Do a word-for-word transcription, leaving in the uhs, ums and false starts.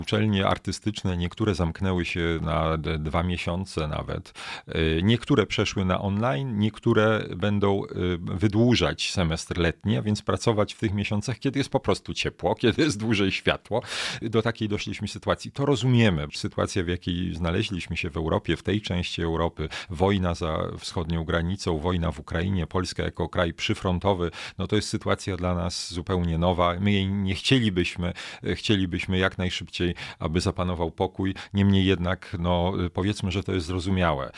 Uczelnie artystyczne, niektóre zamknęły się na d- dwa miesiące nawet. Y, Niektóre przeszły na online, niektóre będą y, wydłużać semestr letni, a więc pracować w tych miesiącach, kiedy jest po prostu ciepło, kiedy jest dłużej światło. Do takiej doszliśmy sytuacji. To rozumiemy. Sytuacja, w jakiej znaleźliśmy się w Europie, w tej części Europy, wojna za wschodnią granicą, wojna w Ukrainie, Polska jako kraj przyfrontowy, no to jest sytuacja dla nas zupełnie nowa. My jej nie chcielibyśmy, chcielibyśmy jak najszybciej, aby zapanował pokój. Niemniej jednak, no powiedzmy, że to jest zrozumiałe.